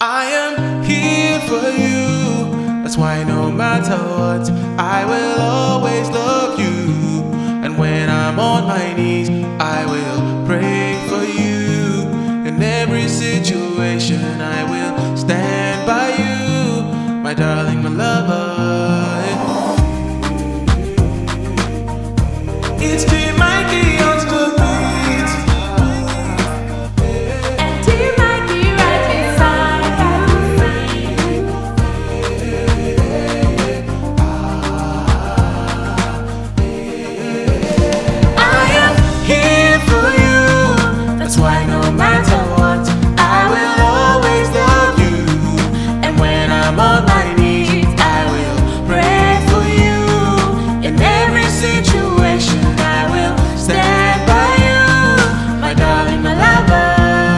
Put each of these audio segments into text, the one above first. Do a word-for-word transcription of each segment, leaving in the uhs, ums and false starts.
I am here for you. That's why no matter what, I will always love you. And when I'm on my knees, I will pray for you. In every situation, I will stand by you, my darling, my lover. It's T Mikey on the beat, and T Mikey right beside I am here for you. That's why no matter what, I will always love you. And when I'm on my knees, I will pray for you. In every situation, I will stand by you, my darling, my lover.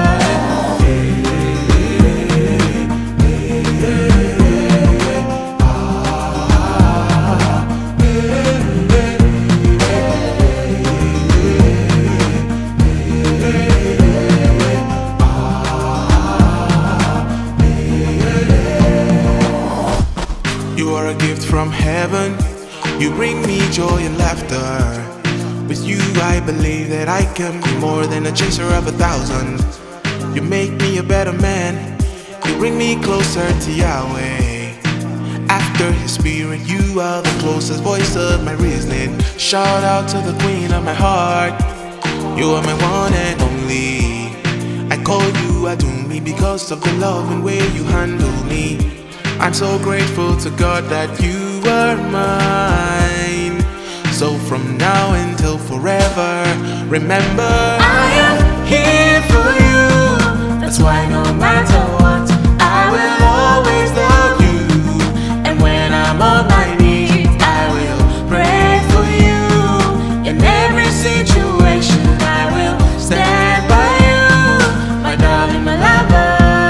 You are a gift from heaven. You bring me joy and laughter. With you I believe that I can be more than a chaser of a thousand. You make me a better man. You bring me closer to Yahweh. After His Spirit, you are the closest voice of my reasoning. Shout out to the queen of my heart. You are my one and only. I call you Adumi because of the love and way you handle me. I'm so grateful to God that you are mine. So from now until forever, remember I am here for you. That's why no matter what, I will always love you. And when I'm on my knees, I will pray for you. In every situation, I will stand by you, my darling, my lover.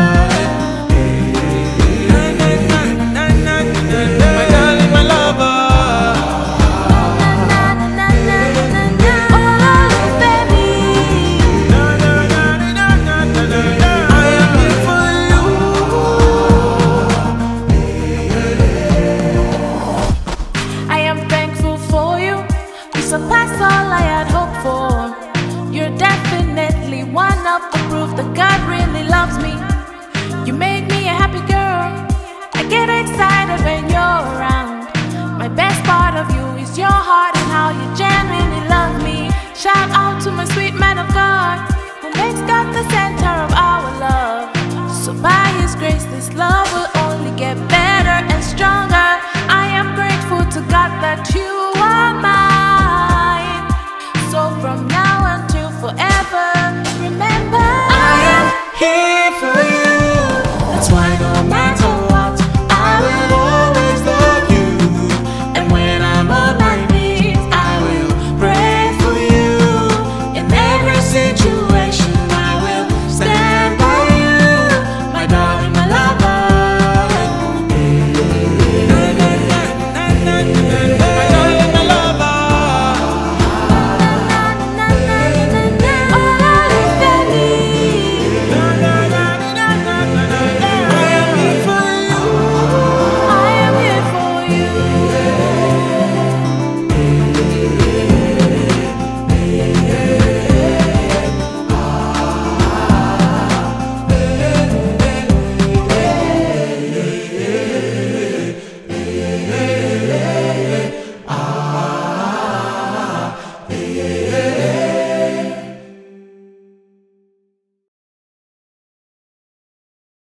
Surpass all I had hoped for. You're definitely one of the proof that God really loves me. You make me a happy girl. I get excited when you're around. My best part of you is your heart.